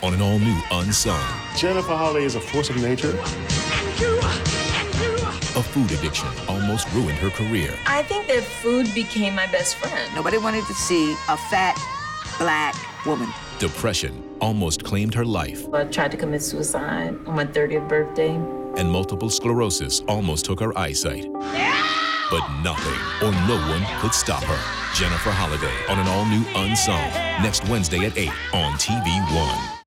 on an all-new Unsung. Jennifer Holliday is a force of nature. A food addiction almost ruined her career. I think that food became my best friend. Nobody wanted to see a fat, black woman. Depression almost claimed her life. I tried to commit suicide on my 30th birthday. And multiple sclerosis almost took her eyesight. But nothing or no one could stop her. Jennifer Holliday on an all-new Unsung, next Wednesday at 8 on TV1.